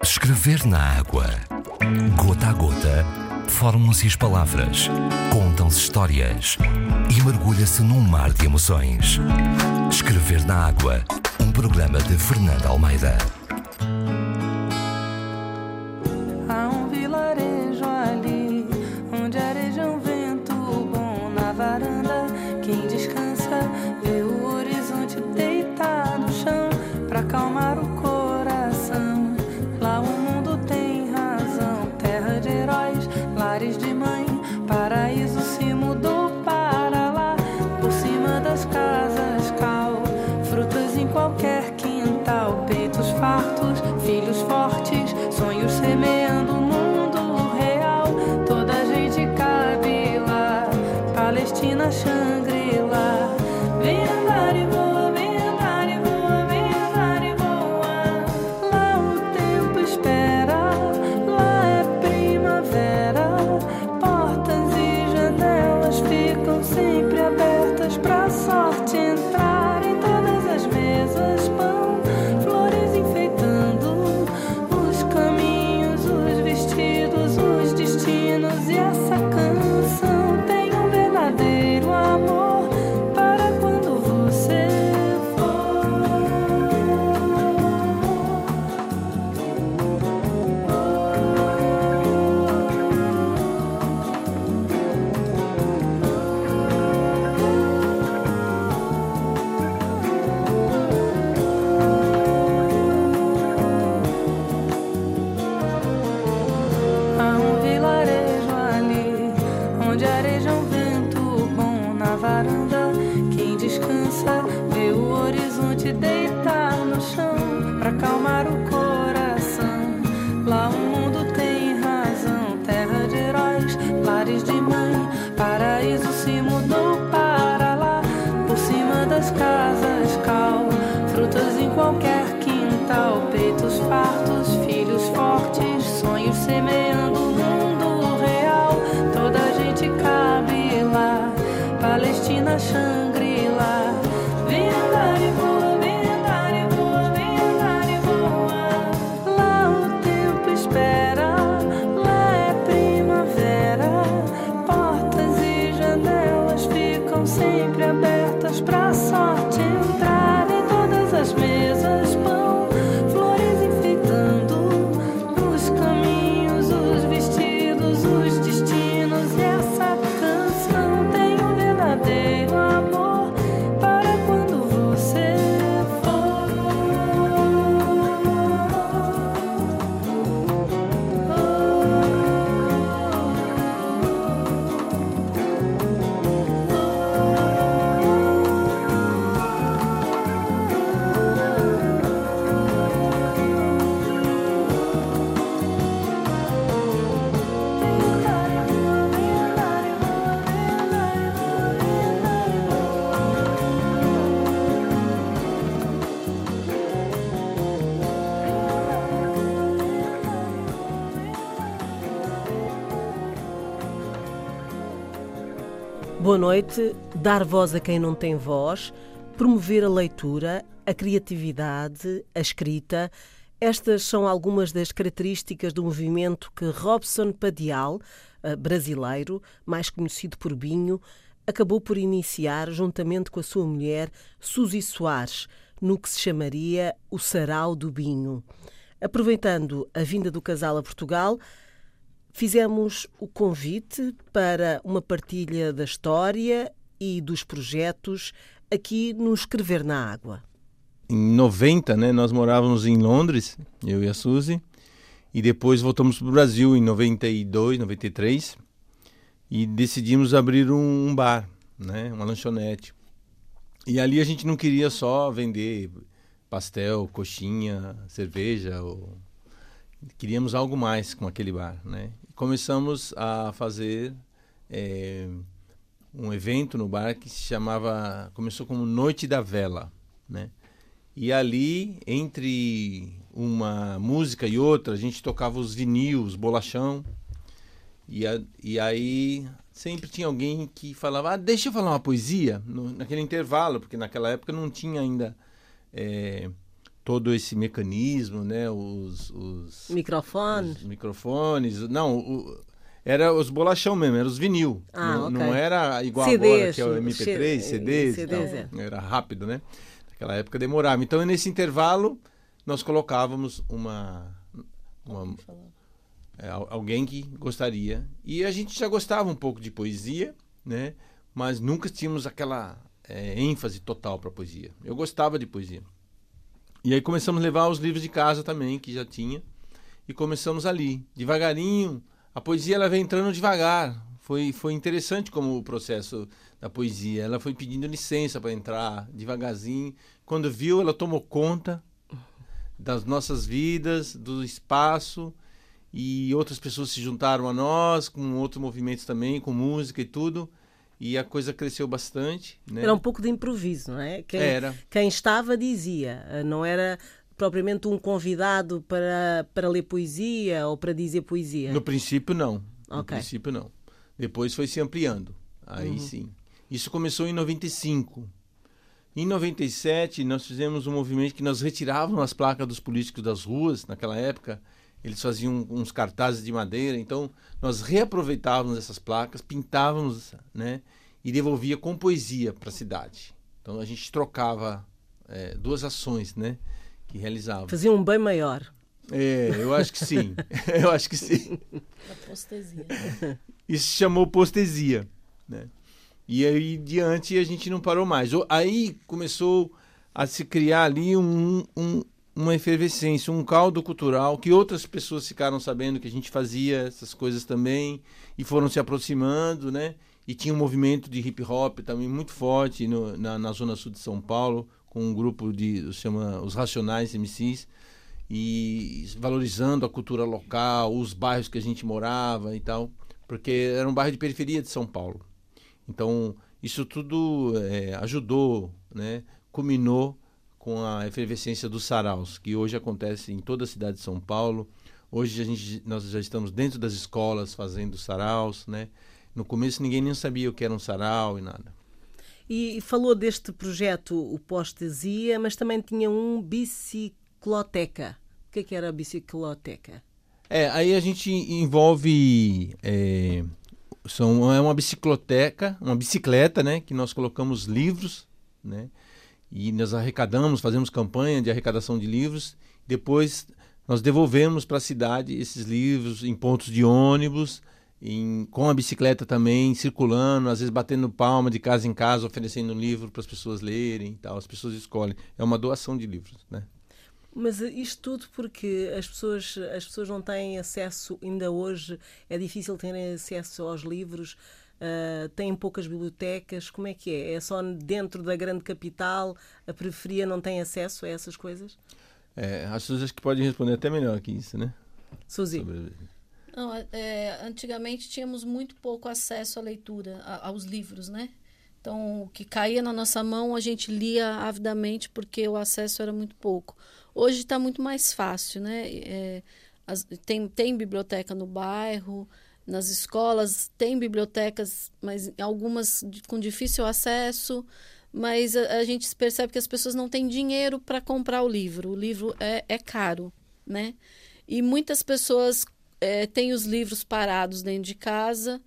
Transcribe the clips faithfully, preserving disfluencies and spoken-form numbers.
Escrever na água. Gota a gota, formam-se as palavras, contam-se histórias e mergulha-se num mar de emoções. Escrever na água, um programa de Fernanda Almeida. Há um vilarejo ali, onde areja um vento bom na varanda. Quem descansa vê o horizonte deitar no chão pra acalmar o coração. Lá o mundo tem razão, terra de heróis, lares de mãe, paraíso se mudou para lá. Por cima das casas cal, frutas em qualquer quintal, peitos fartos, filhos fortes, sonhos semeando o mundo real. Toda a gente cabe lá, Palestina, Xangri-Lá. Vem andar e voa, vem andar e voa, vem andar e voa. Lá o tempo espera, lá é primavera. Portas e janelas ficam sempre abertas pra sorte entrar. Em todas as mesas pão, flores enfeitando os caminhos, os vestidos, os destinos. E essa canção tem um verdadeiro amor para quando você há um vilarejo ali, onde areja um vento bom na varanda. Quem descansa vê o horizonte deitar no chão pra acalmar o coração. Lá o mundo tem razão, terra de heróis, lares de mãe, paraíso se mudou para lá. Por cima das casas cal, frutas em qualquer quintal, peitos fartos, filhos fortes, sonhos semeando o mundo real. Toda a gente cabe lá, Palestina, Xangri-Lá. Vem andar e voa, vem andar e voa, vem andar e voa. Lá o tempo espera, lá é primavera. Portas e janelas ficam sempre abertas pra sorte entrar. Em todas as mesas pão, flores enfeitando os caminhos, os vestidos, os destinos. E essa canção tem um verdadeiro amor para quando você Boa noite. Dar voz a quem não tem voz, promover a leitura, a criatividade, a escrita. Estas são algumas das características do movimento que Robson Padial, brasileiro, mais conhecido por Binho, acabou por iniciar juntamente com a sua mulher, Suzy Soares, no que se chamaria o Sarau do Binho. Aproveitando a vinda do casal a Portugal, fizemos o convite para uma partilha da história e dos projetos aqui no Escrever na Água. Em noventa, né, nós morávamos em Londres, eu e a Suzy, e depois voltamos para o Brasil em noventa e dois, noventa e três, e decidimos abrir um, um bar, né, uma lanchonete. E ali a gente não queria só vender pastel, coxinha, cerveja, ou... queríamos algo mais com aquele bar, né? Começamos a fazer é, um evento no bar que se chamava, começou como Noite da Vela, né? E ali, entre uma música e outra, a gente tocava os vinil, os bolachão, e, a, e aí sempre tinha alguém que falava, ah, deixa eu falar uma poesia, no, naquele intervalo, porque naquela época não tinha ainda é, todo esse mecanismo, né? Os, os microfones, os microfones, não, o, era os bolachão mesmo, era os vinil, ah, não, okay. não era igual C Ds, agora que é o M P três, C Ds, C Ds é. Era rápido, né? Naquela época demorava. Então nesse intervalo nós colocávamos uma, uma é, alguém que gostaria, e a gente já gostava um pouco de poesia, né? Mas nunca tínhamos aquela é, ênfase total para poesia. Eu gostava de poesia. E aí começamos a levar os livros de casa também, que já tinha, e começamos ali, devagarinho. A poesia ela vem entrando devagar. Foi, foi interessante como o processo da poesia. Ela foi pedindo licença para entrar devagarzinho. Quando viu, ela tomou conta das nossas vidas, do espaço, e outras pessoas se juntaram a nós, com outros movimentos também, com música e tudo. E a coisa cresceu bastante, né? Era um pouco de improviso, não é? Quem, era. Quem estava dizia, não era propriamente um convidado para, para ler poesia ou para dizer poesia? No princípio, não. Okay. No princípio, não. Depois foi se ampliando. Aí uhum. sim. Isso começou em noventa e cinco. Em noventa e sete, nós fizemos um movimento que nós retirávamos as placas dos políticos das ruas, naquela época. Eles faziam uns cartazes de madeira, então nós reaproveitávamos essas placas, pintávamos, né, e devolvia com poesia para a cidade. Então a gente trocava é, duas ações, né, que realizava. Fazia um bem maior. É, eu acho que sim. eu acho que sim. A postesia. Isso se chamou postesia, né? E aí diante a gente não parou mais. Aí começou a se criar ali um, um, uma efervescência, um caldo cultural, que outras pessoas ficaram sabendo que a gente fazia essas coisas também e foram se aproximando, né? E tinha um movimento de hip hop também muito forte no, na, na zona sul de São Paulo, com um grupo de, chama os Racionais M Cs, e valorizando a cultura local, os bairros que a gente morava e tal, porque era um bairro de periferia de São Paulo. Então, isso tudo é, ajudou, né? Culminou com a efervescência dos saraus, que hoje acontece em toda a cidade de São Paulo. Hoje a gente, nós já estamos dentro das escolas fazendo saraus, né? No começo ninguém nem sabia o que era um sarau e nada. E falou deste projeto, o Postesia, mas também tinha um bicicloteca. O que é que era a bicicloteca? É, aí a gente envolve... É, são, é uma bicicloteca, uma bicicleta, né? Que nós colocamos livros, né? E nós arrecadamos, fazemos campanha de arrecadação de livros. Depois nós devolvemos para a cidade esses livros em pontos de ônibus, em, com a bicicleta também, circulando, às vezes batendo palma de casa em casa, oferecendo um livro para as pessoas lerem e tal. As pessoas escolhem. É uma doação de livros, né? Mas isto tudo porque as pessoas, as pessoas não têm acesso, ainda hoje é difícil terem acesso aos livros, uh, têm poucas bibliotecas, como é que é? É só dentro da grande capital, a periferia não tem acesso a essas coisas? É, as pessoas acho que podem responder até melhor que isso, né? Suzy. Sobre... Não, é, antigamente tínhamos muito pouco acesso à leitura, a, aos livros, né? Então, o que caía na nossa mão, a gente lia avidamente porque o acesso era muito pouco. Hoje está muito mais fácil, né? É, as, tem, tem biblioteca no bairro, nas escolas tem bibliotecas, mas algumas com difícil acesso, mas a, a gente percebe que as pessoas não têm dinheiro para comprar o livro. O livro é, é caro, né? E muitas pessoas é, têm os livros parados dentro de casa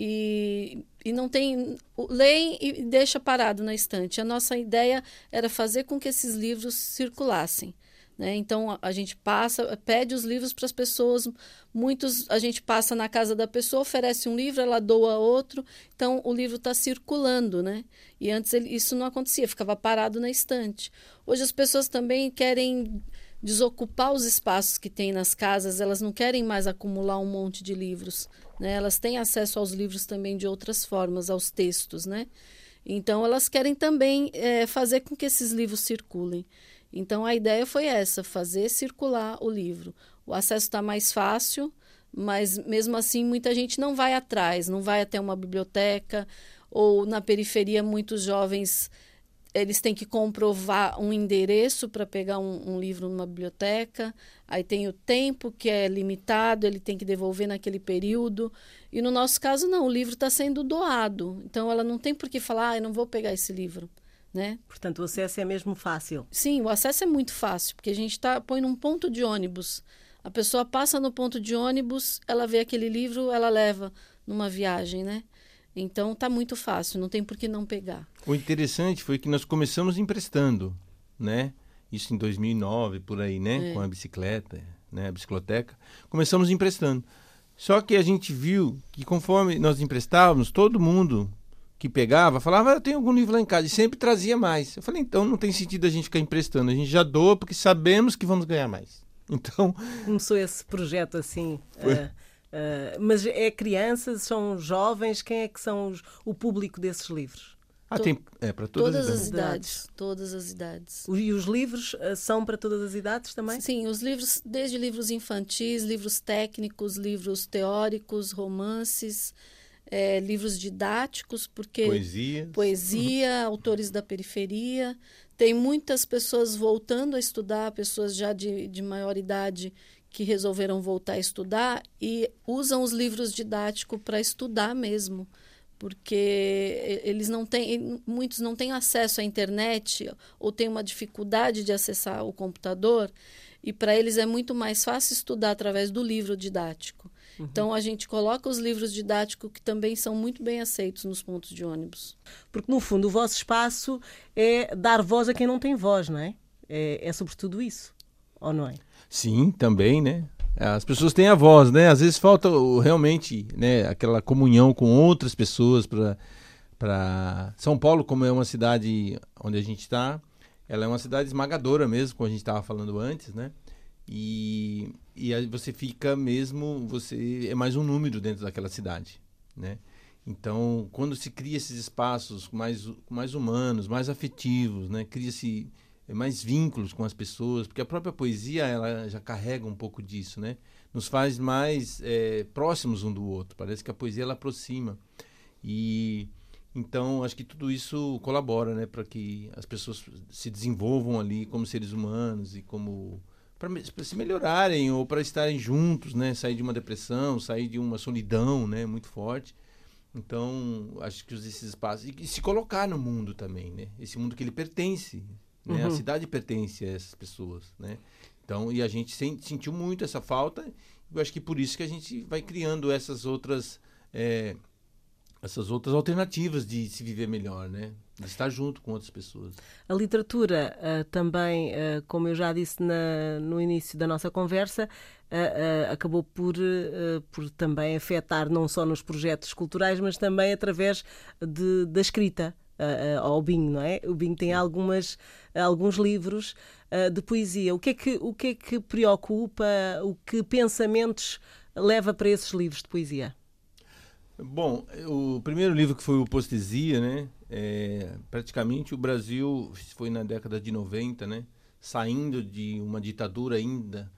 e, e não tem, leem e deixa parado na estante. A nossa ideia era fazer com que esses livros circulassem, né? Então, a, a gente passa, pede os livros para as pessoas, muitos a gente passa na casa da pessoa, oferece um livro, ela doa outro, então o livro está circulando, né? E antes ele, isso não acontecia, ficava parado na estante. Hoje as pessoas também querem desocupar os espaços que tem nas casas, elas não querem mais acumular um monte de livros, né? Elas têm acesso aos livros também de outras formas, aos textos, né? Então, elas querem também é, fazer com que esses livros circulem. Então, a ideia foi essa, fazer circular o livro. O acesso está mais fácil, mas, mesmo assim, muita gente não vai atrás, não vai até uma biblioteca, ou na periferia, muitos jovens, eles têm que comprovar um endereço para pegar um, um livro numa biblioteca, aí tem o tempo que é limitado, ele tem que devolver naquele período, e no nosso caso não, o livro está sendo doado, então ela não tem por que falar, ah, eu não vou pegar esse livro, né? Portanto, o acesso é mesmo fácil. Sim, o acesso é muito fácil, porque a gente tá, põe num ponto de ônibus. A pessoa passa no ponto de ônibus, ela vê aquele livro, ela leva numa viagem, né? Então tá muito fácil, não tem por que não pegar. O interessante foi que nós começamos emprestando, né? Isso em dois mil e nove, por aí, né? É. Com a bicicleta, né? A bicicloteca. Começamos emprestando. Só que a gente viu que conforme nós emprestávamos, todo mundo que pegava falava, ah, eu tenho algum livro lá em casa, e sempre trazia mais. Eu falei, então não tem sentido a gente ficar emprestando, a gente já doa porque sabemos que vamos ganhar mais. Então... Começou esse projeto assim... Uh, uh, mas é crianças, são jovens, quem é que são os, o público desses livros? Ah, To- tem, é para todas, Todas as as idades. idades, todas as idades. E os livros uh, são para todas as idades também? Sim, os livros, desde livros infantis, livros técnicos, livros teóricos, romances, é, livros didáticos, porque Poesia. poesia, autores da periferia. Tem muitas pessoas voltando a estudar, pessoas já de, de maior idade que resolveram voltar a estudar e usam os livros didáticos para estudar mesmo, porque eles não têm, muitos não têm acesso à internet ou têm uma dificuldade de acessar o computador, e para eles é muito mais fácil estudar através do livro didático. Uhum. Então a gente coloca os livros didáticos que também são muito bem aceitos nos pontos de ônibus. Porque no fundo o vosso espaço é dar voz a quem não tem voz, não é? É, é sobretudo isso, ou não é? Sim, também, né? As pessoas têm a voz, né? Às vezes falta realmente, né, aquela comunhão com outras pessoas para para São Paulo, como é uma cidade onde a gente está, ela é uma cidade esmagadora mesmo, como a gente estava falando antes, né? E, e aí você fica mesmo, você é mais um número dentro daquela cidade, né? Então, quando se cria esses espaços mais, mais humanos, mais afetivos, né? Cria-se mais vínculos com as pessoas, porque a própria poesia ela já carrega um pouco disso, né? Nos faz mais é, próximos um do outro. Parece que a poesia ela aproxima. E então acho que tudo isso colabora, né, para que as pessoas se desenvolvam ali como seres humanos e como para se melhorarem ou para estarem juntos, né? Sair de uma depressão, sair de uma solidão, né? Muito forte. Então acho que esses espaços e, e se colocar no mundo também, né? Esse mundo que ele pertence. Né? Uhum. A cidade pertence a essas pessoas, né? Então, e a gente sen- sentiu muito essa falta. Eu acho que por isso que a gente vai criando essas outras, é, essas outras alternativas de se viver melhor, né? De estar junto com outras pessoas. A literatura uh, também, uh, como eu já disse na, no início da nossa conversa, uh, uh, acabou por, uh, por também afetar não só nos projetos culturais, mas também através de, da escrita. Uh, uh, ao Binho, não é? O Binho tem algumas, uh, alguns livros uh, de poesia. O que é que, o que é que preocupa, o que pensamentos leva para esses livros de poesia? Bom, o primeiro livro que foi o Postesia, né? É, praticamente o Brasil foi na década de noventa, né? Saindo de uma ditadura ainda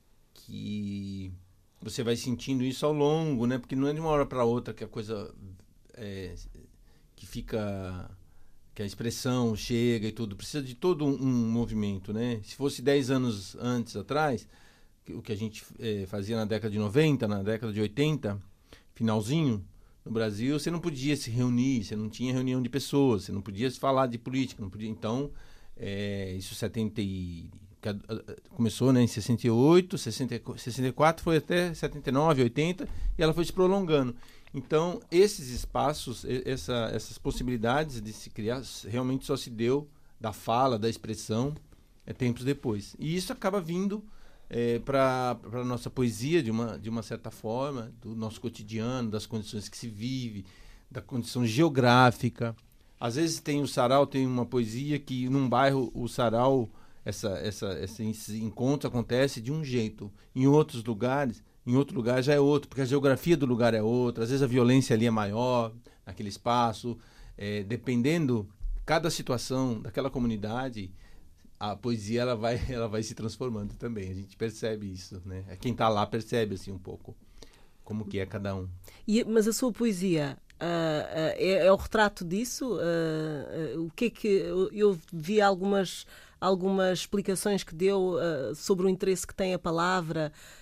que você vai sentindo isso ao longo, né? Porque não é de uma hora para outra que a coisa... É, que fica, que a expressão chega e tudo, precisa de todo um, um movimento, né? Se fosse dez anos antes, atrás, o que a gente é, fazia na década de noventa, na década de oitenta, finalzinho, no Brasil, você não podia se reunir, você não tinha reunião de pessoas, você não podia se falar de política, não podia, então, é, isso setenta e, começou, né, em sessenta e oito, sessenta, sessenta e quatro, foi até setenta e nove, oitenta, e ela foi se prolongando. Então, esses espaços, essa, essas possibilidades de se criar, realmente só se deu da fala, da expressão, é, tempos depois. E isso acaba vindo é, para a nossa poesia, de uma, de uma certa forma, do nosso cotidiano, das condições que se vive, da condição geográfica. Às vezes tem o sarau, tem uma poesia que num bairro o sarau, essa, essa, esse encontro acontece de um jeito. Em outros lugares... Em outro lugar já é outro, porque a geografia do lugar é outra, às vezes a violência ali é maior, naquele espaço. É, dependendo, cada situação daquela comunidade, a poesia ela vai, ela vai se transformando também. A gente percebe isso, né? Quem está lá percebe assim, um pouco como que é cada um. E, mas a sua poesia uh, uh, é, é o retrato disso? Uh, uh, o que é que... Eu, eu vi algumas, algumas explicações que deu uh, sobre o interesse que tem a palavra...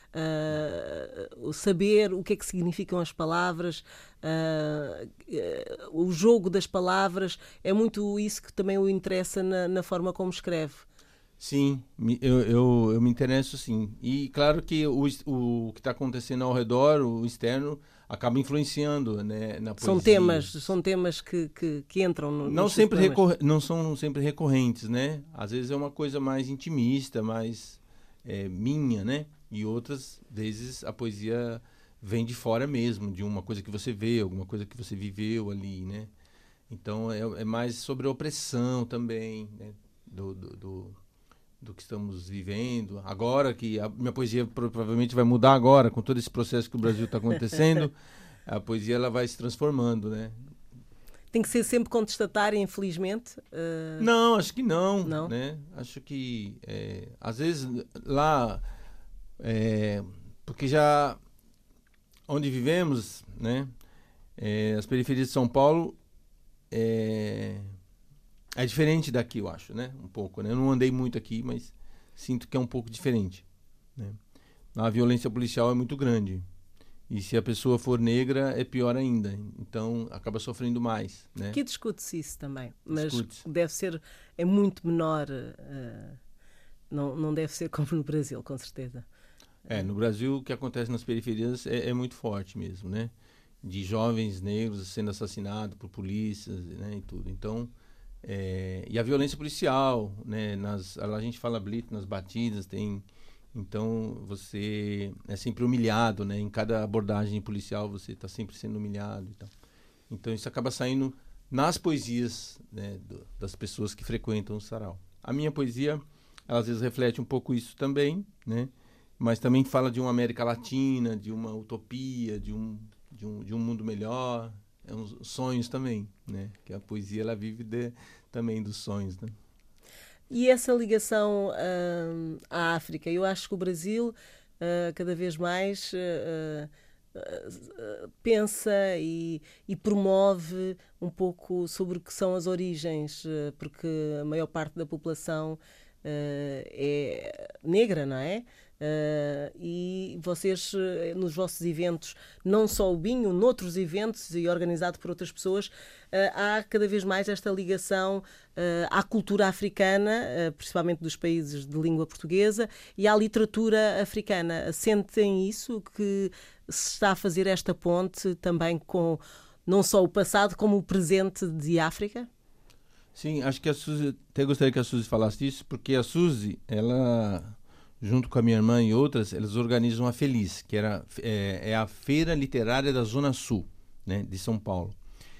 uh, o saber o que é que significam as palavras, uh, uh, o jogo das palavras, é muito isso que também o interessa na, na forma como escreve. Sim, eu, eu, eu me interesso sim. E claro que o, o que está acontecendo ao redor, o externo, acaba influenciando, né, na poesia. São temas, são temas que, que, que entram no não sempre recorre, não são sempre recorrentes, né? Às vezes é uma coisa mais intimista, mais é, minha, né? E outras vezes a poesia vem de fora mesmo, de uma coisa que você vê, alguma coisa que você viveu ali, né? Então é, é mais sobre a opressão também, né? Do, do, do do que estamos vivendo. Agora que a minha poesia provavelmente vai mudar agora, com todo esse processo que o Brasil está acontecendo, a poesia ela vai se transformando, né? Tem que ser sempre contestatária, infelizmente? Uh... Não, acho que não. não? Né? Acho que, é, às vezes, lá... É, porque já... Onde vivemos, né? É, as periferias de São Paulo... É, É diferente daqui, eu acho, né? Um pouco, né? Eu não andei muito aqui, mas sinto que é um pouco diferente, né? A violência policial é muito grande. E se a pessoa for negra, é pior ainda. Então, acaba sofrendo mais, né? Aqui discute-se isso também. Mas Discute-se. Deve ser... É muito menor. Uh, não, não deve ser como no Brasil, com certeza. É, no Brasil, o que acontece nas periferias é, é muito forte mesmo, né? De jovens negros sendo assassinados por polícias, né? E tudo. Então... É, e a violência policial, né? Nas, lá a gente fala blitz, nas batidas tem, então você é sempre humilhado, né? Em cada abordagem policial você está sempre sendo humilhado e tal. Então isso acaba saindo nas poesias, né? Do, das pessoas que frequentam o sarau. A minha poesia, ela às vezes reflete um pouco isso também, né? Mas também fala de uma América Latina, de uma utopia, de um, de um, de um mundo melhor. É uns sonhos também, né? Que a poesia ela vive de, também dos sonhos, né? E essa ligação uh, à África, eu acho que o Brasil uh, cada vez mais uh, uh, pensa e, e promove um pouco sobre o que são as origens, uh, porque a maior parte da população uh, é negra, não é? Uh, e vocês, uh, nos vossos eventos, não só o Binho, noutros eventos e organizado por outras pessoas, uh, há cada vez mais esta ligação uh, à cultura africana, uh, principalmente dos países de língua portuguesa, e à literatura africana. Sentem isso, que se está a fazer esta ponte também com não só o passado, como o presente de África? Sim, acho que a Suzy, até gostaria que a Suzy falasse disso, porque a Suzy, ela... junto com a minha irmã e outras, eles organizam a Feliz, que era, é, é a Feira Literária da Zona Sul, né, de São Paulo.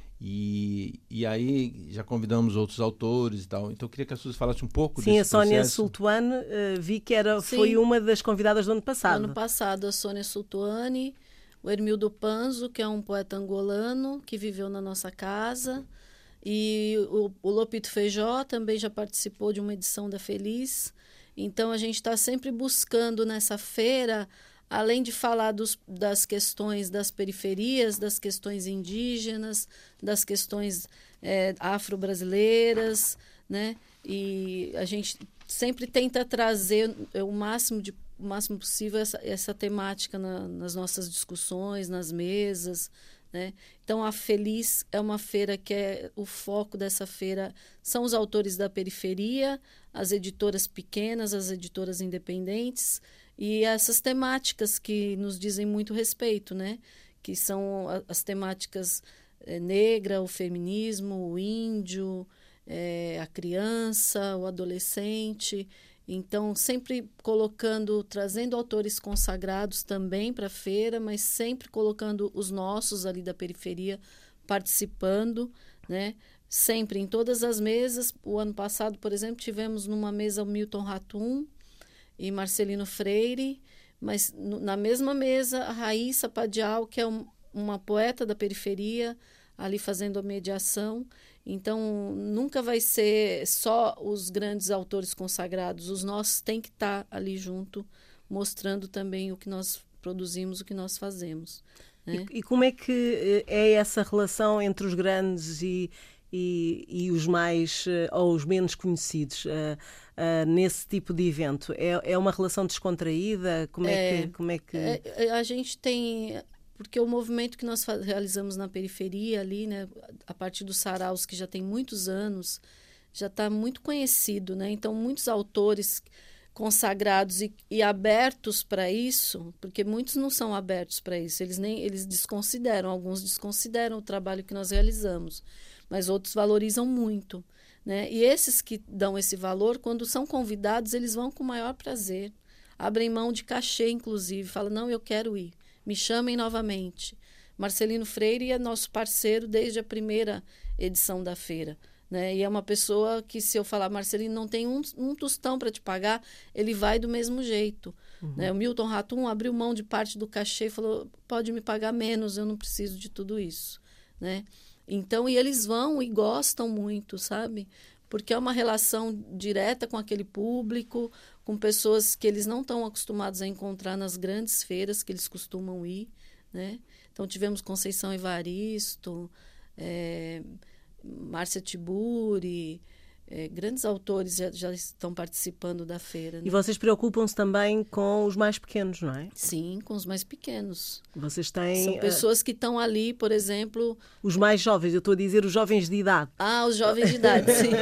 E, e aí já convidamos outros autores e tal. Então eu queria que a Suzy falasse um pouco Sim, desse a Sónia processo. Sultuane, uh, vi que era, Sim. foi uma das convidadas do ano passado. Ano passado, a Sónia Sultuane, o Hermildo Panzo, que é um poeta angolano, que viveu na nossa casa, e o, o Lopito Feijó também já participou de uma edição da Feliz. Então, a gente está sempre buscando nessa feira, além de falar dos, das questões das periferias, das questões indígenas, das questões é, afro-brasileiras, né? E a gente sempre tenta trazer o máximo, de, o máximo possível essa, essa temática na, nas nossas discussões, nas mesas, né? Então, a Feliz é uma feira que é o foco dessa feira são os autores da periferia, as editoras pequenas, as editoras independentes e essas temáticas que nos dizem muito respeito, né? Que são as temáticas é, negra, o feminismo, o índio, é, a criança, o adolescente. Então, sempre colocando, trazendo autores consagrados também para a feira, mas sempre colocando os nossos ali da periferia participando, né? Sempre em todas as mesas. O ano passado, por exemplo, tivemos numa mesa o Milton Ratum e Marcelino Freire, mas no, na mesma mesa a Raíssa Padial, que é um, uma poeta da periferia, ali fazendo a mediação. Então, nunca vai ser só os grandes autores consagrados. Os nossos têm que estar ali junto, mostrando também o que nós produzimos, o que nós fazemos. Né? E, e como é que é essa relação entre os grandes e, e, e os mais ou os menos conhecidos uh, uh, nesse tipo de evento? É, é uma relação descontraída? Como é, é que... Como é que... É, a gente tem... Porque o movimento que nós realizamos na periferia ali, né, a partir dos saraus, que já tem muitos anos, já está muito conhecido, né? Então, muitos autores consagrados e, e abertos para isso, porque muitos não são abertos para isso, eles nem eles desconsideram, alguns desconsideram o trabalho que nós realizamos, mas outros valorizam muito, né? E esses que dão esse valor, quando são convidados, eles vão com o maior prazer, abrem mão de cachê, inclusive, falam, não, eu quero ir. Me chamem novamente. Marcelino Freire é nosso parceiro desde a primeira edição da feira, né? E é uma pessoa que, se eu falar, Marcelino, não tem um, um tostão para te pagar, ele vai do mesmo jeito. Uhum. Né? O Milton Ratum abriu mão de parte do cachê e falou, pode me pagar menos, eu não preciso de tudo isso. Né? Então, e eles vão e gostam muito, sabe? Porque é uma relação direta com aquele público, com pessoas que eles não estão acostumados a encontrar nas grandes feiras que eles costumam ir, né? Então, tivemos Conceição Evaristo, é, Márcia Tiburi, é, grandes autores já, já estão participando da feira. Né? E vocês preocupam-se também com os mais pequenos, não é? Sim, com os mais pequenos. Vocês têm... São pessoas que estão ali, por exemplo... Os mais jovens, eu estou a dizer os jovens de idade. Ah, os jovens de idade, sim.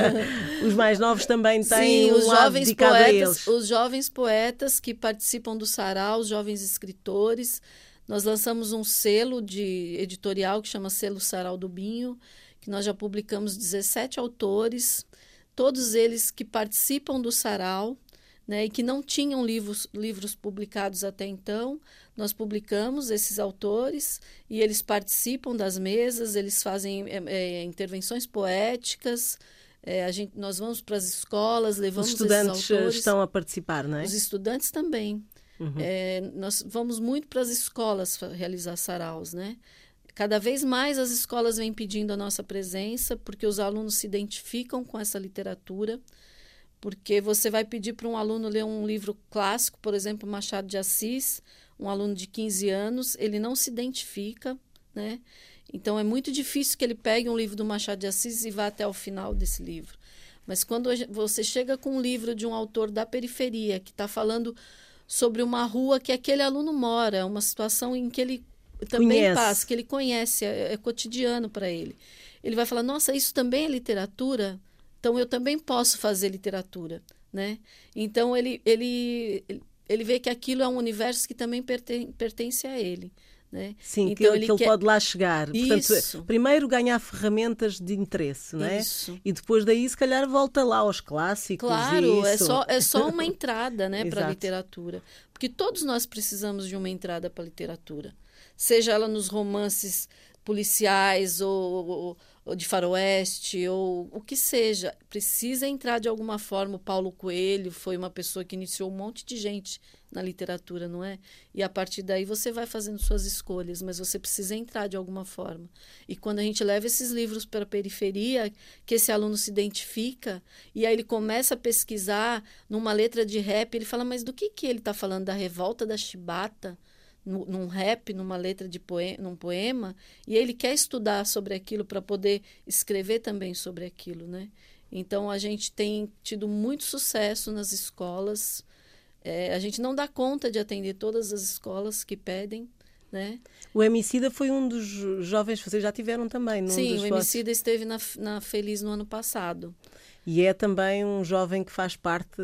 Os mais novos também têm sim, um os lado jovens dedicado a poetas, eles. Os jovens poetas que participam do sarau, os jovens escritores. Nós lançamos um selo de editorial que chama Selo Sarau do Binho, que nós já publicamos dezessete autores, todos eles que participam do sarau, né, e que não tinham livros, livros publicados até então. Nós publicamos esses autores e eles participam das mesas, eles fazem é, é, intervenções poéticas. É, a gente, nós vamos para as escolas, levamos esses autores. Os estudantes estão a participar, não é? Os estudantes também. Uhum. É, nós vamos muito para as escolas realizar saraus, né? Cada vez mais as escolas vêm pedindo a nossa presença, porque os alunos se identificam com essa literatura, porque você vai pedir para um aluno ler um livro clássico, por exemplo, Machado de Assis, um aluno de quinze anos, ele não se identifica, né? Então, é muito difícil que ele pegue um livro do Machado de Assis e vá até o final desse livro. Mas quando você chega com um livro de um autor da periferia, que está falando sobre uma rua que aquele aluno mora, uma situação em que ele também conhece. passa, que ele conhece, é, é cotidiano para ele. Ele vai falar, nossa, isso também é literatura? Então, eu também posso fazer literatura, né? Então, ele, ele, ele vê que aquilo é um universo que também pertence, pertence a ele. Né? Sim, então, que ele, que ele quer... pode lá chegar. Isso. Portanto, primeiro ganhar ferramentas de interesse, não é? Isso. E depois daí, se calhar, volta lá aos clássicos. Claro, isso. É, só, é só uma entrada, né, para a literatura. Porque todos nós precisamos de uma entrada para a literatura. Seja ela nos romances policiais ou, ou, ou de faroeste, ou o que seja. Precisa entrar de alguma forma. O Paulo Coelho foi uma pessoa que iniciou um monte de gente na literatura, não é? E a partir daí você vai fazendo suas escolhas, mas você precisa entrar de alguma forma. E quando a gente leva esses livros para a periferia, que esse aluno se identifica, e aí ele começa a pesquisar numa letra de rap, ele fala, mas do que, que ele está falando? Da revolta da chibata? Num rap, numa letra de poema, num poema, e ele quer estudar sobre aquilo para poder escrever também sobre aquilo, né? Então, a gente tem tido muito sucesso nas escolas. É, a gente não dá conta de atender todas as escolas que pedem, né? O Emicida foi um dos jovens, vocês já tiveram também, num Sim, dos o Emicida esteve na, na Feliz no ano passado. E é também um jovem que faz parte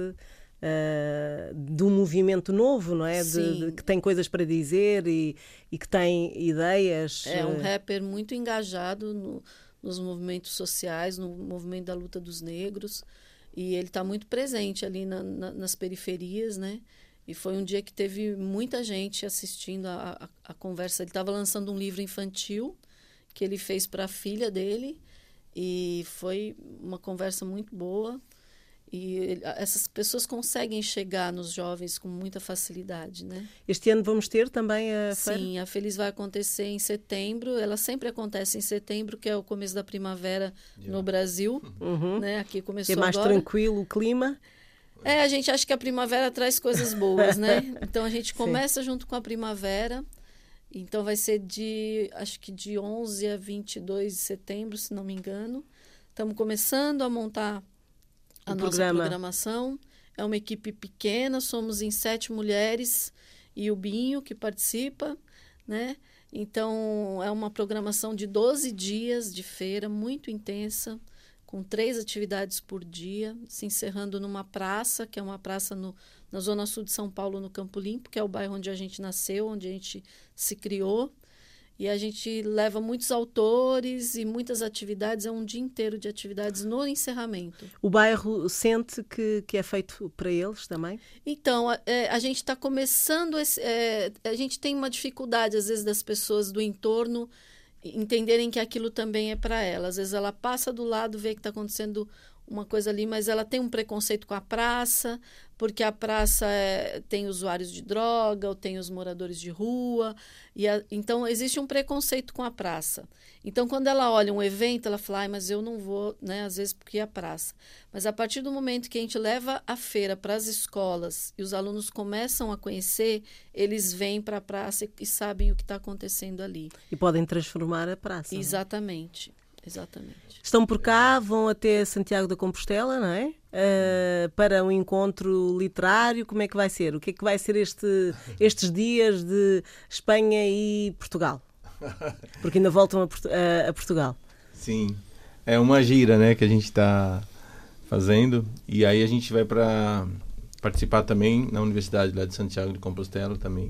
uh, de um movimento novo, não é? De, de, que tem coisas para dizer e, e que tem ideias. É um rapper muito engajado no, nos movimentos sociais, no movimento da luta dos negros. E ele está muito presente ali na, na, nas periferias, né? E foi um dia que teve muita gente assistindo a, a, a conversa. Ele estava lançando um livro infantil que ele fez para a filha dele. E foi uma conversa muito boa. E ele, essas pessoas conseguem chegar nos jovens com muita facilidade, né? Este ano vamos ter também a feira? Sim, a Feliz vai acontecer em setembro. Ela sempre acontece em setembro, que é o começo da primavera yeah. no Brasil. Uhum. Né? Aqui começou é mais agora. tranquilo o clima. É, a gente acha que a primavera traz coisas boas, né? Então, a gente começa Sim. junto com a primavera Então vai ser de, acho que de onze a vinte e dois de setembro, se não me engano. Estamos começando a montar a o nossa programa. programação. É uma equipe pequena, somos em sete mulheres e o Binho que participa, né? Então é uma programação de doze dias de feira, muito intensa, com três atividades por dia, se encerrando numa praça, que é uma praça no, na Zona Sul de São Paulo, no Campo Limpo, que é o bairro onde a gente nasceu, onde a gente se criou. E a gente leva muitos autores e muitas atividades, é um dia inteiro de atividades no encerramento. O bairro sente que, que é feito para eles também? Então, a, é, a gente está começando, esse, é, a gente tem uma dificuldade, às vezes, das pessoas do entorno entenderem que aquilo também é para ela. Às vezes ela passa do lado, vê que está acontecendo uma coisa ali, mas ela tem um preconceito com a praça, porque a praça é, tem usuários de droga, ou tem os moradores de rua, e a, então existe um preconceito com a praça. Então, quando ela olha um evento, ela fala, ah, mas eu não vou, né, às vezes porque é a praça. Mas a partir do momento que a gente leva a feira para as escolas e os alunos começam a conhecer, eles vêm para a praça e, e sabem o que está acontecendo ali. E podem transformar a praça. Exatamente. Exatamente. Estão por cá, vão até Santiago da Compostela, não é? Uh, para um encontro literário, como é que vai ser? O que é que vai ser este, estes dias de Espanha e Portugal? Porque ainda voltam a, a, a Portugal. Sim, é uma gira, né, que a gente está fazendo, e aí a gente vai para participar também na Universidade lá de Santiago de Compostela também,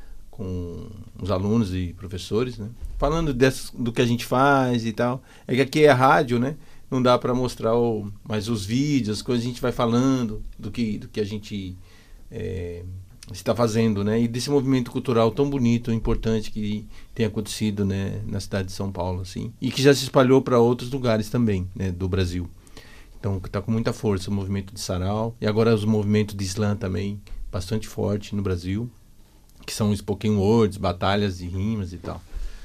com os alunos e professores, né? Falando dessas, do que a gente faz e tal. É que aqui é a rádio, né? Não dá para mostrar o, mas os vídeos, as coisas a gente vai falando do que, do que a gente é, está fazendo, né? E desse movimento cultural tão bonito, importante que tem acontecido, né, na cidade de São Paulo, assim, e que já se espalhou para outros lugares também, né, do Brasil. Então está com muita força o movimento de sarau, e agora os movimentos de slam também, bastante forte no Brasil, que são spoken words, batalhas de rimas e tal.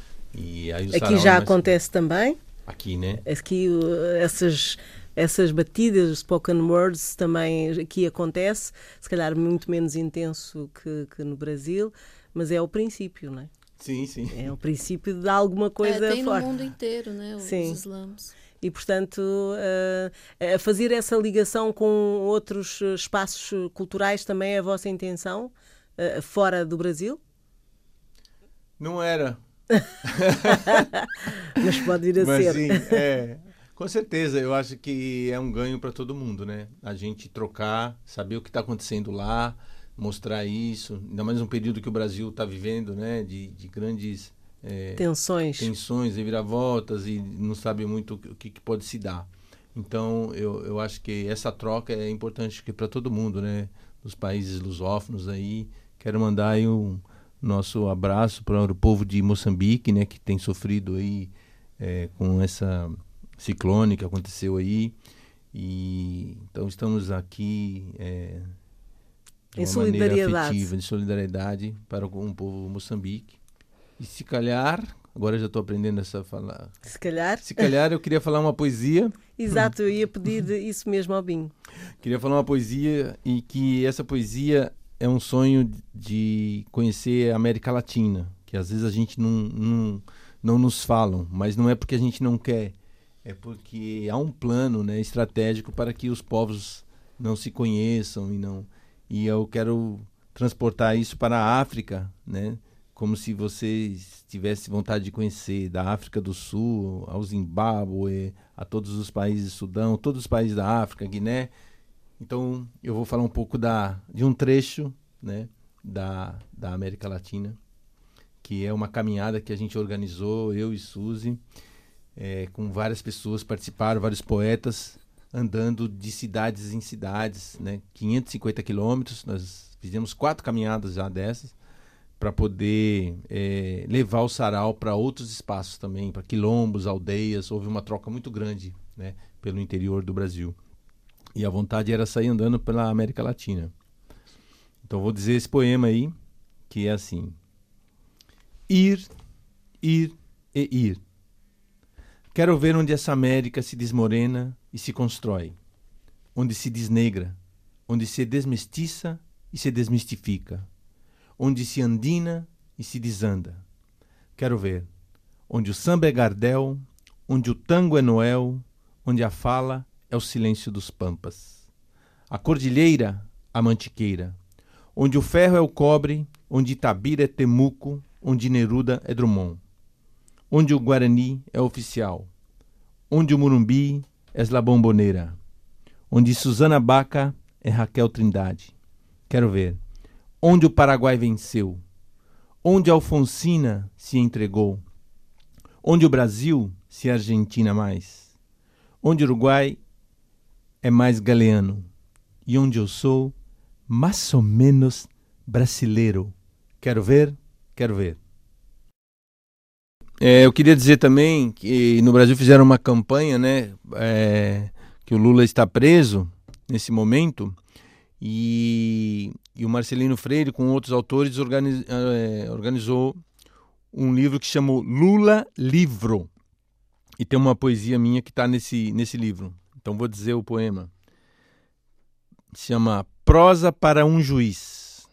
E aí o aqui já acontece também? Aqui, né? Aqui essas, essas batidas, spoken words, também aqui acontece, se calhar muito menos intenso que, que no Brasil, mas é o princípio, não é? Sim, sim. É o princípio de alguma coisa é, tem forte. no mundo inteiro, né? Os sim. slams. E, portanto, uh, fazer essa ligação com outros espaços culturais também é a vossa intenção? Uh, fora do Brasil? Não era. Mas pode vir a Mas, ser. Sim, é, com certeza, eu acho que é um ganho para todo mundo, né? A gente trocar, saber o que está acontecendo lá, mostrar isso, ainda mais um período que o Brasil está vivendo, né? De, de grandes é, tensões, tensões, reviravoltas, e não sabe muito o que, que pode se dar. Então, eu, eu acho que essa troca é importante para todo mundo, né? Dos países lusófonos aí. Quero mandar aí um nosso abraço para o povo de Moçambique, né, que tem sofrido aí é, com essa ciclone que aconteceu aí. E então estamos aqui é, de em uma solidariedade. maneira afetiva, de solidariedade para com o povo de Moçambique. E se calhar, agora já estou aprendendo essa falar. Se calhar. Se calhar eu queria falar uma poesia. Exato, eu ia pedir isso mesmo ao Binho. Queria falar uma poesia, e que essa poesia é um sonho de conhecer a América Latina, que às vezes a gente não, não, não nos falam, mas não é porque a gente não quer, é porque há um plano, né, estratégico para que os povos não se conheçam, e, não, e eu quero transportar isso para a África, né, como se vocês tivessem vontade de conhecer, da África do Sul ao Zimbábue, a todos os países do Sudão, todos os países da África, Guiné. Então, eu vou falar um pouco da, de um trecho, né, da, da América Latina, que é uma caminhada que a gente organizou, eu e Suzy, é, com várias pessoas participaram, vários poetas, andando de cidades em cidades, né, quinhentos e cinquenta quilômetros, nós fizemos quatro caminhadas já dessas, para poder é, levar o sarau para outros espaços também, para quilombos, aldeias. Houve uma troca muito grande, né, pelo interior do Brasil. E a vontade era sair andando pela América Latina. Então vou dizer esse poema aí, que é assim: ir, ir e ir. Quero ver onde essa América se desmorena e se constrói, onde se desnegra, onde se desmestiça e se desmistifica, onde se andina e se desanda, Quero ver. Onde o samba é Gardel, onde o tango é Noel, onde a fala é o silêncio dos pampas. A cordilheira, a mantiqueira. Onde o ferro é o cobre, onde Itabira é Temuco, onde Neruda é Drummond. Onde o Guarani é oficial. Onde o Murumbi é La Bombonera. Onde Susana Baca é Raquel Trindade. Quero ver. Onde o Paraguai venceu. Onde a Alfonsina se entregou. Onde o Brasil se é Argentina mais. Onde o Uruguai é mais galeano. E onde eu sou mais ou menos brasileiro. Quero ver, quero ver. É, eu queria dizer também que no Brasil fizeram uma campanha, né, é, que o Lula está preso nesse momento, e, e o Marcelino Freire, com outros autores, organiz, é, organizou um livro que chamou Lula Livro. E tem uma poesia minha que está nesse, nesse livro. Então vou dizer o poema. Se chama Prosa para um Juiz.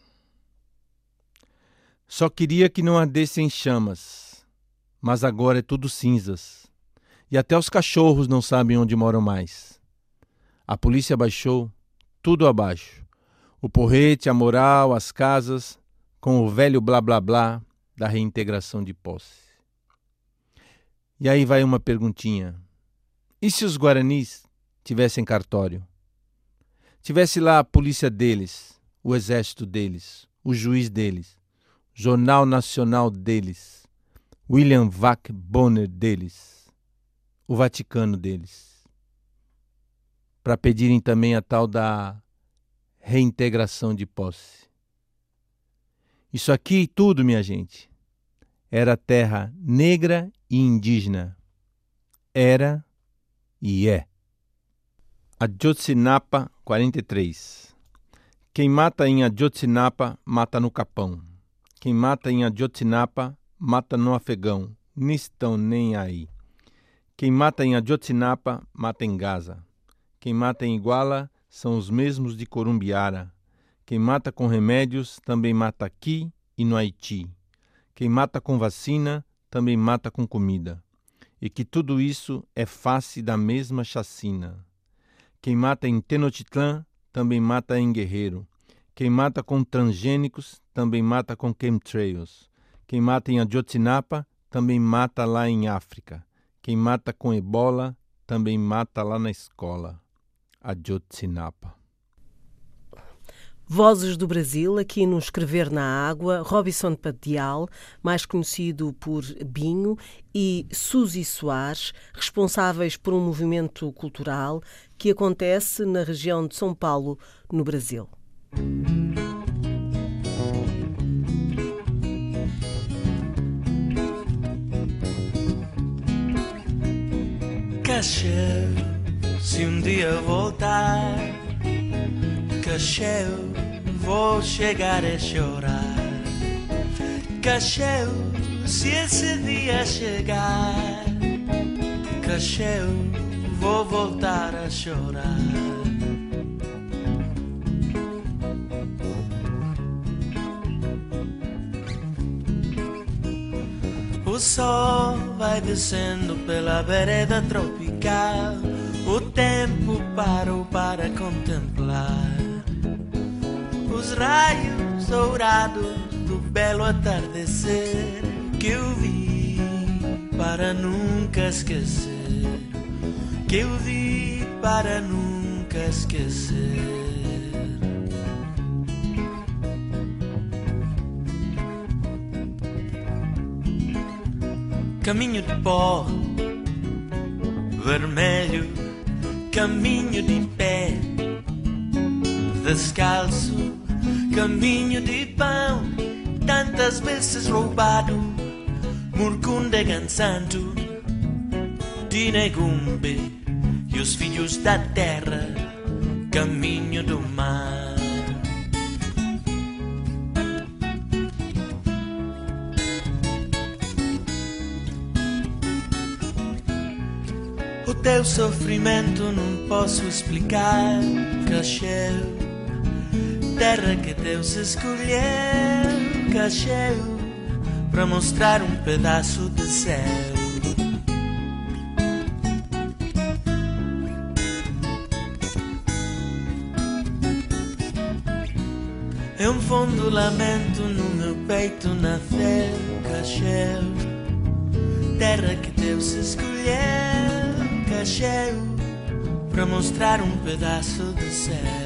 Só queria que não ardessem chamas, mas agora é tudo cinzas. E até os cachorros não sabem onde moram mais. A polícia baixou tudo abaixo. O porrete, a moral, as casas, com o velho blá blá blá da reintegração de posse. E aí vai uma perguntinha. E se os guaranis tivessem cartório? Tivesse lá a polícia deles, o exército deles, o juiz deles, o Jornal Nacional deles, William Vac Bonner deles, o Vaticano deles, para pedirem também a tal da reintegração de posse. Isso aqui tudo, minha gente, era terra negra e indígena. Era e é. Ayotzinapa, quarenta e três. Quem mata em Ayotzinapa, mata no Capão. Quem mata em Ayotzinapa, mata no Afegão. Nem estão nem aí. Quem mata em Ayotzinapa, mata em Gaza. Quem mata em Iguala são os mesmos de Corumbiara. Quem mata com remédios também mata aqui e no Haiti. Quem mata com vacina também mata com comida. E que tudo isso é face da mesma chacina. Quem mata em Tenochtitlan também mata em Guerreiro. Quem mata com transgênicos também mata com chemtrails. Quem mata em Ayotzinapa também mata lá em África. Quem mata com ebola também mata lá na escola. Ayotzinapa. Vozes do Brasil, aqui no Escrever na Água, Robson Padial, mais conhecido por Binho, e Suzy Soares, responsáveis por um movimento cultural que acontece na região de São Paulo, no Brasil. Cacheu, se um dia voltar, Cacheu, vou chegar a chorar. Cacheu, se esse dia chegar, Cacheu, vou voltar a chorar. O sol vai descendo pela vereda tropical. O tempo parou para contemplar os raios dourados do belo atardecer que eu vi para nunca esquecer, que eu vi para nunca esquecer. Caminho de pó vermelho, caminho de pé descalço, caminho de pão tantas vezes roubado, Murcunde Gansanto, Dinegumbe e os filhos da terra, caminho do mar. O teu sofrimento não posso explicar, Cacheu, terra que Deus escolheu, Cacheu, para mostrar um pedaço de céu. É um fundo lamento no meu peito nasceu Cacheu, terra que Deus escolheu, Cacheu, para mostrar um pedaço de céu.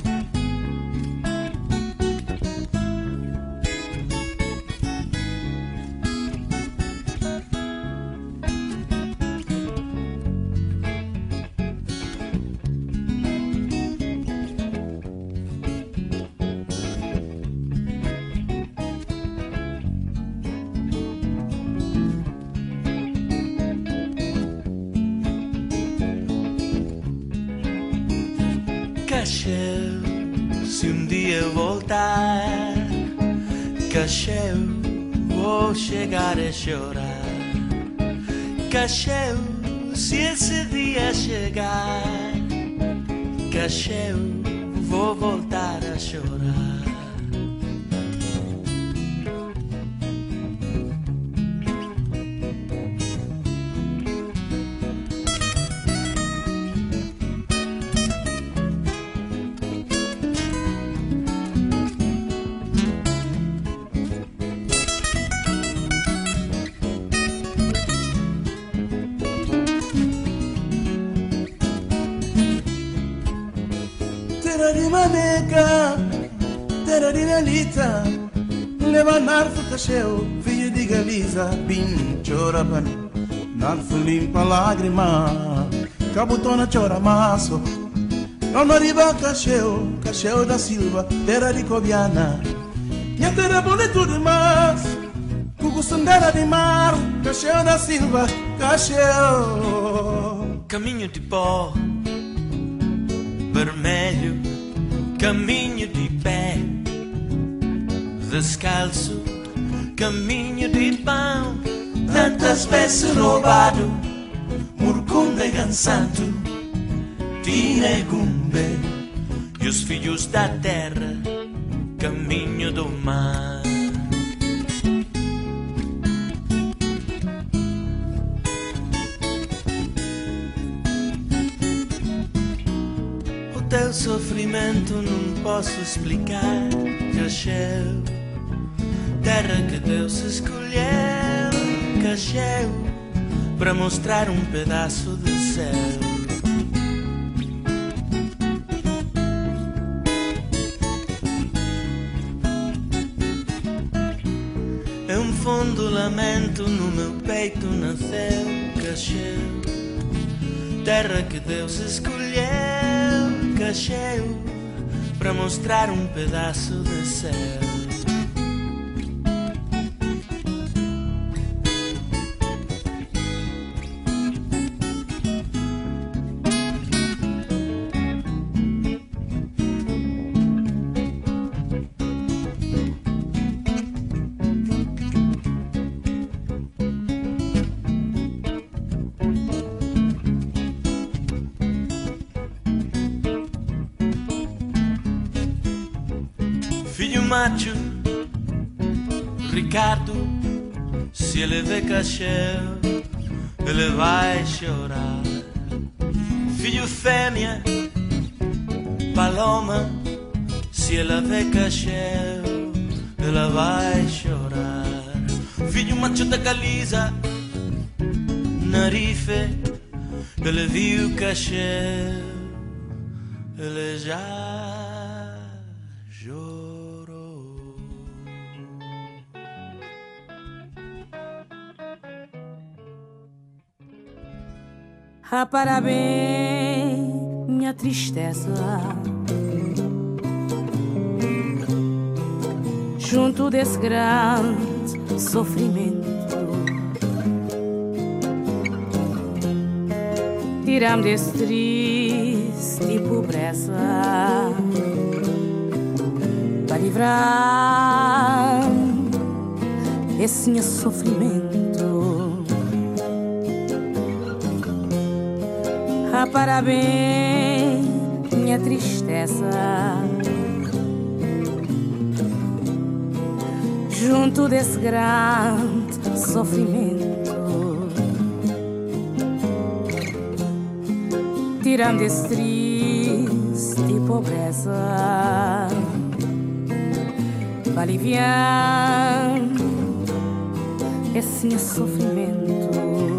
Cacheu, se um dia voltar, Cacheu, vou chegar a chorar. Cacheu, se esse dia chegar, Cacheu, vou voltar a chorar. Terra de maneca, terra de Nelita, leva narfo Cacheu, filho de Galiza, bim, chora pra mim, narfo limpa lágrima, cabutona chora maço, não arriba Cacheu, Cacheu da Silva, terra de Cobiana, e a terra bonito demais, cuguçandera de mar, Cacheu da Silva, Cacheu. Caminho de pó vermelho, caminho de pé descalço, caminho de pão, tantas vezes roubado, murcunda e gansanto, tiregumbe, e os filhos da terra, caminho do mar. Teu sofrimento não posso explicar, Cacheu, terra que Deus escolheu, Cacheu, para mostrar um pedaço de céu. É um fundo lamento no meu peito nasceu, Cacheu, terra que Deus escolheu, Cacheu, para mostrar um pedaço de céu. Filho macho, Ricardo, se ele vê Cacheu, ele vai chorar. Filho fêmea, Paloma, se ela vê Cacheu, ela vai chorar. Filho macho da Galiza, Narife, ele viu Cacheu, ele já chorou. Ah, parabéns, minha tristeza, junto desse grande sofrimento, tirar-me desse triste pobreza, para livrar esse meu sofrimento. Ah, parabéns, minha tristeza, junto desse grande sofrimento, tirando esse triste pobreza, para aliviar esse meu sofrimento.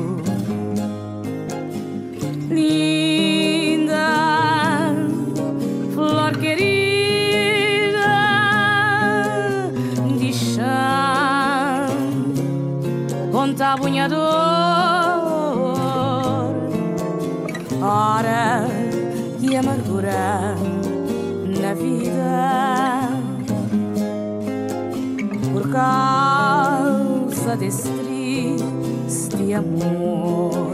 Linda flor querida de chão, contabunhador, ora que amargura na vida por causa desse triste amor.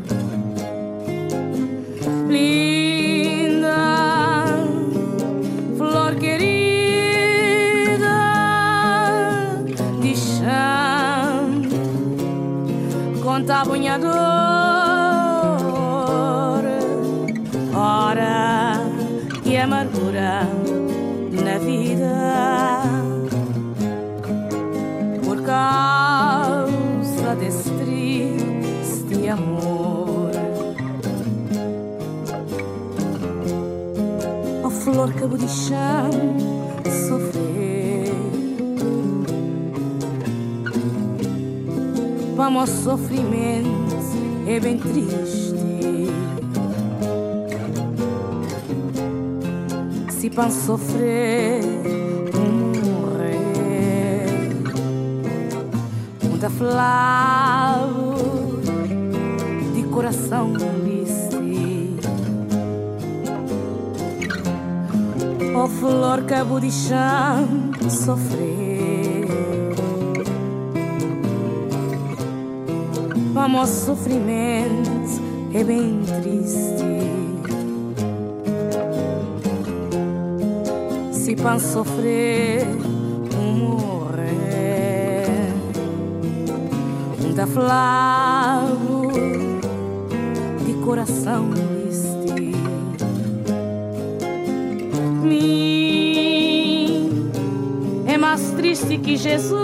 Linda flor querida de chão, contabunhador, ora que amargura na vida por causa desse triste amor. Ó flor cabo de chão, sofrer, vamos ao sofrimento, é bem triste. Se para sofrer, morrer, muita flor de coração triste. Ó flor cabo de chão, sofrer, vamos ao sofrimento, é bem triste. Se para sofrer, morrer, muita flor de coração triste. Mim é mais triste que Jesus,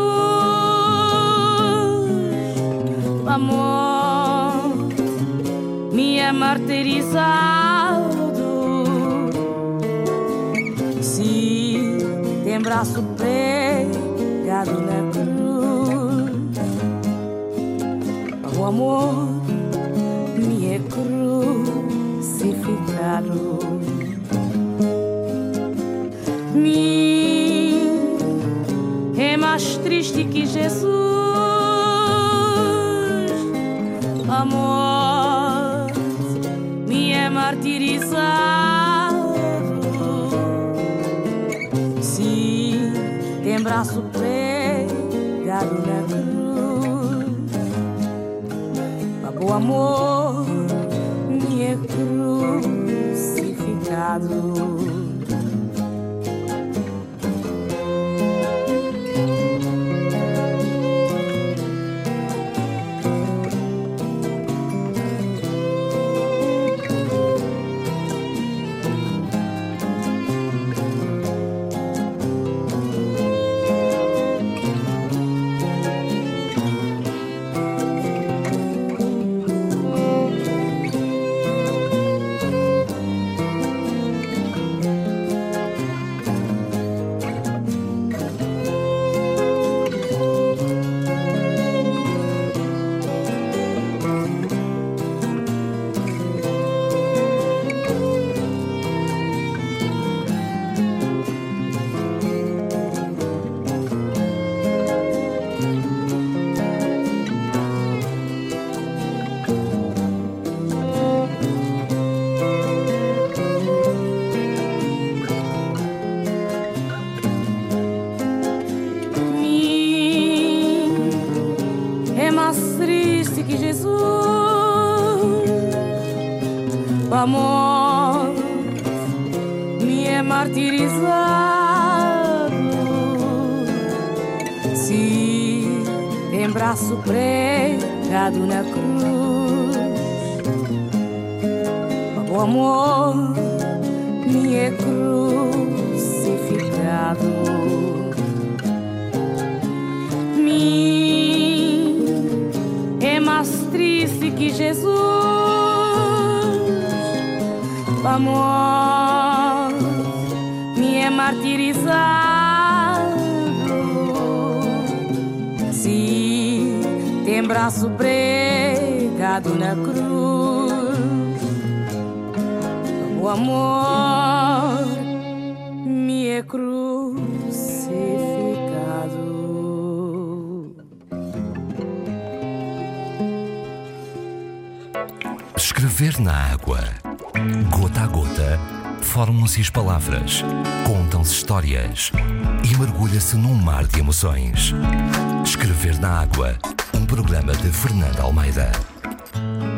o amor me é martirizado. Se tem braço pregado na cruz, o amor me é crucificado. Mim é mais triste que Jesus, amor me é martirizado. Se tem braço pregado na cruz, o amor me é crucificado. O amor me é martirizado. Se tem braço pregado na cruz, o amor me é crucificado. que Jesus, o amor, me é martirizado. Se tem braço pregado na cruz, o amor me é crucificado. Escrever na água. Gota a gota, formam-se as palavras, contam-se histórias e mergulha-se num mar de emoções. Escrever na água. Um programa de Fernanda Almeida.